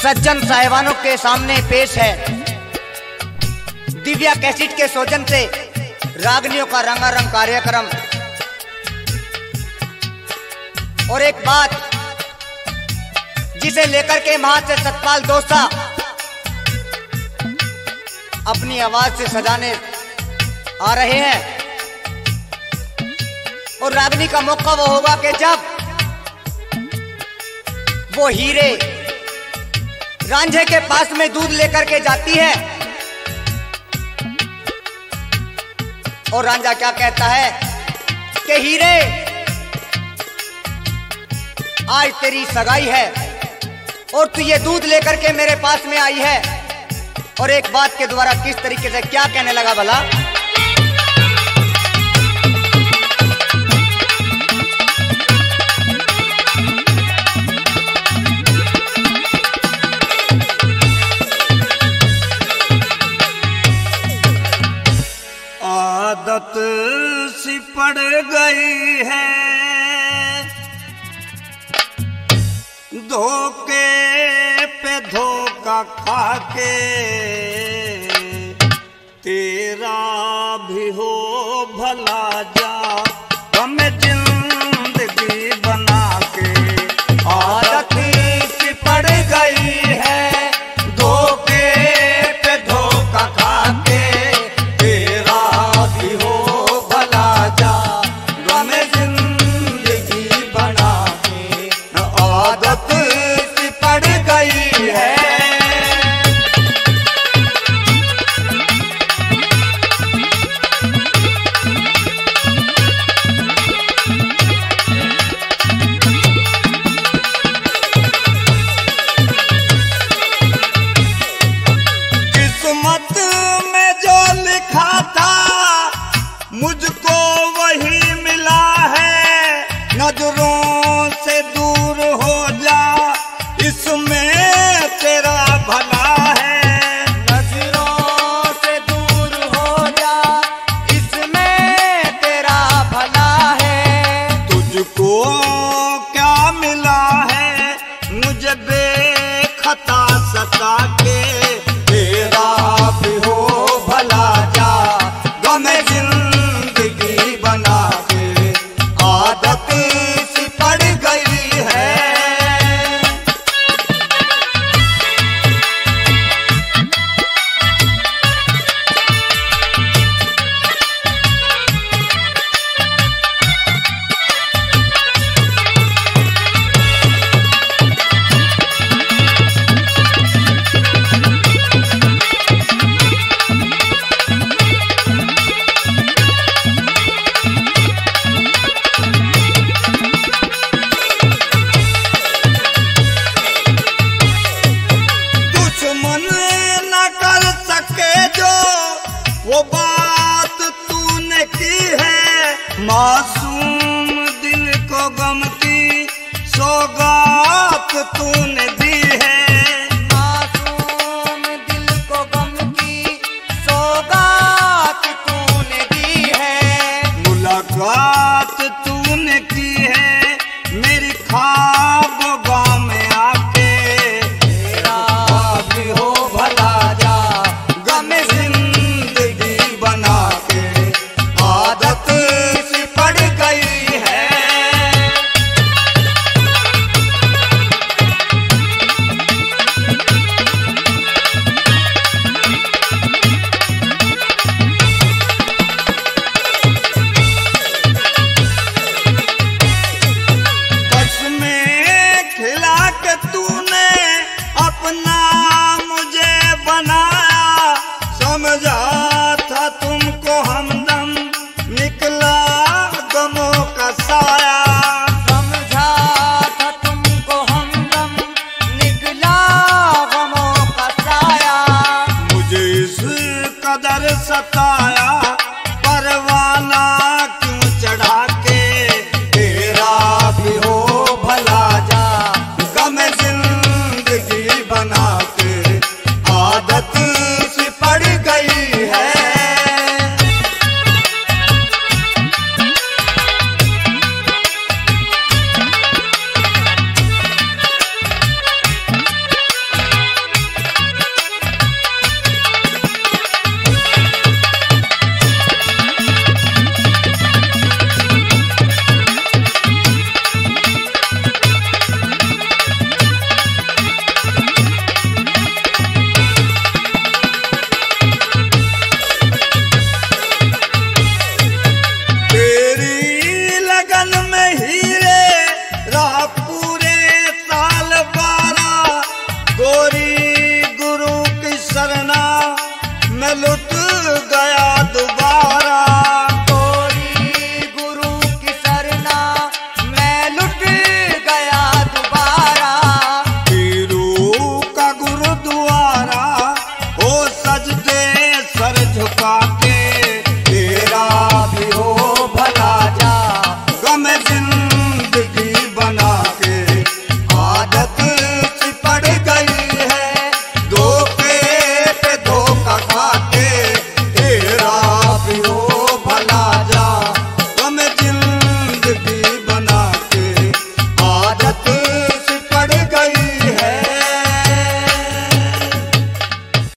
सज्जन साहिबानों के सामने पेश है दिव्या कैसेट के सौजन से रागनियों का रंगारंग कार्यक्रम। और एक बात जिसे लेकर के वहां से सतपाल दोसा अपनी आवाज से सजाने आ रहे हैं। और रागनी का मौका वो होगा कि जब वो हीरे रांझे के पास में दूध लेकर के जाती है और रांझा क्या कहता है कि हीरे आज तेरी सगाई है और तू ये दूध लेकर के मेरे पास में आई है। और एक बात के द्वारा किस तरीके से क्या कहने लगा भला। आदत सी पड़ गई है धोखे पे धोखा खाके, तेरा भी हो भला जा हमें जिंदगी बना के। आदत सी पड़ गई है धोखे पे धोखा खाके, तेरा भी हो भला जा हमें जिंदगी बना के। आदत सी पड़ गई है। किस्मत में जो लिखा था मुझको वही मिला है, नजरों से दूर हो जा इसमें तेरा भला है। नजरों से दूर हो जा इसमें तेरा भला है। तुझको क्या मिला है मुझे बेखता सता के, तेरा भी हो भला जा गम जिंदगी बना के। आदत सी पड़ गई है। दुश्मन न कर सके जो वो बात तूने की है, मासूम दिल को गम की सौगात तूने दी है। मासूम दिल को गम की सौगात तूने दी है। मुलाकात तूने की है मेरी ख्वाबों में आके, तेरा भी हो भला जा गम जिंदगी बना के। आदत सी पड़ गई है। कसमें खिला के तूने अपना मुझे बनाया, समझा था तुमको हमदम निकला गमों का साया। समझा था तुमको हमदम निकला गमों का साया। मुझे इस कदर सताया परवाना